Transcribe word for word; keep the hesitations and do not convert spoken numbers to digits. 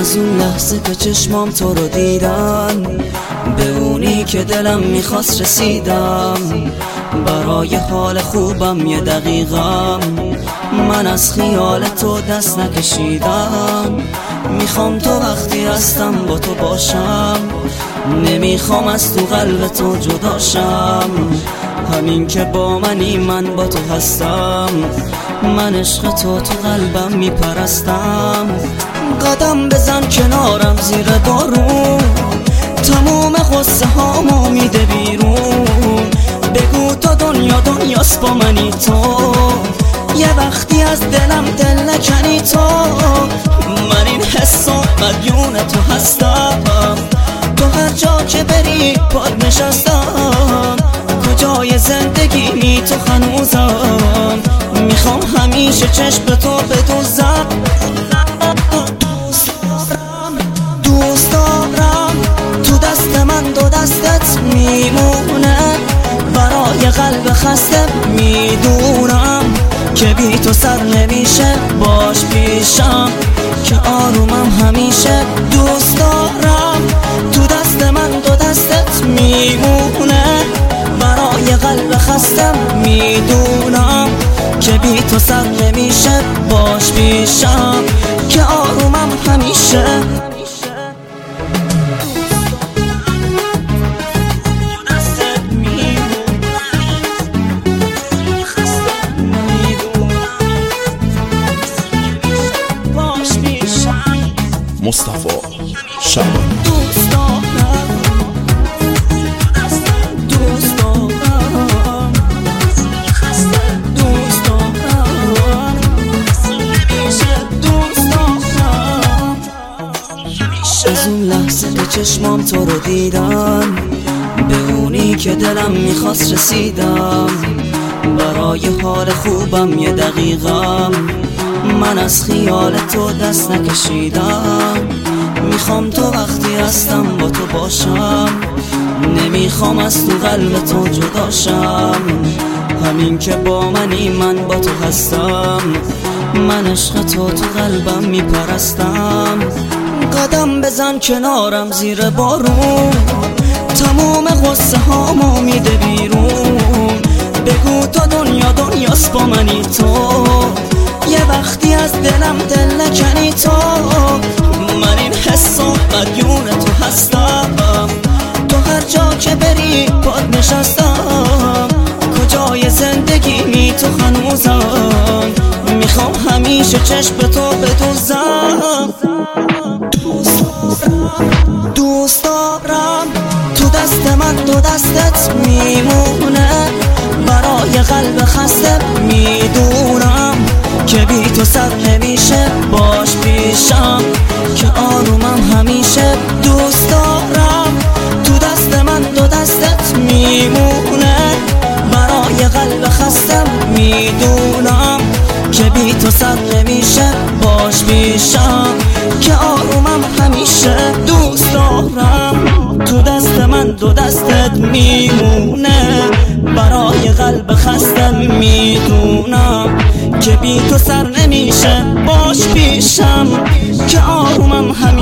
از اون لحظه که چشمام تو رو دیدن، به اونی که دلم میخواست رسیدم. برای حال خوبم یه دقیقم من از خیال تو دست نکشیدم. میخوام تو وقتی هستم با تو باشم، نمیخوام از تو قلب تو جداشم. همین که با منی من با تو هستم، من عشق تو تو قلبم میپرستم. قدم بزن کنارم زیر بارون، تموم قصه هامو میده بیرون. بگو تو دنیا دنیاست با منی تو، یه وقتی از دلم دل نکنی تو. من این حس و مدیون تو هستم، تو هر جا که بری پاد نشستم. کجای زندگی می تو هنوزم، میخوام همیشه چشم تو بدوزم. دوست دارم دوست دارم تو دست من دو دستت میمونه. برای قلب خسته میدونم که بی تو سر نمیشه. باش پیشم که آرومم همیشه. دوست دارم تو دست من دو دستت میمونه. برای قلب خستم میدونم که بی تو سر نمیشه. باش پیشم که آرومم همیشه. مصطفی شعبانی. دوست دارم دوست دارم دوست دارم دوست دارم. از اون لحظه به چشمام تو رو دیدم، به اونی که دلم میخواست رسیدم. برای حال خوبم یه دقیقم من از خیال تو دست نکشیدم. میخوام تو وقتی هستم با تو باشم، نمیخوام از تو قلب تو جداشم. همین که با منی من با تو هستم، من عشق تو تو قلبم میپرستم. قدم بزن کنارم زیر بارون، تموم قصه هامو میده بیرون. بگو تو دنیا دنیاست با منی تو، یه وقتی از دلم دل نکنی تو. من این حس و مدیون تو هستم، تو هر جا که بری پاد نشستم. کجای زندگی می تو هنوزم، میخوام همیشه چشم تو بدوزم. دوست دارم دوست دارم تو دست من دو دستت میمونه. برای قلب خسته میدونم که بی تو سر نمیشه. باش پیشم که آرومم همیشه. دوست دارم تو دست من دو دستت میمونه. برای قلب خستم میدونم که بی تو سر نمیشه. باش پیشم که آرومم همیشه. دوست دارم تو دست من دو دستت میمونه. برای قلب خستم میدونم که بی تو سر نمیشه. باش پیشم که آرومم همیشه.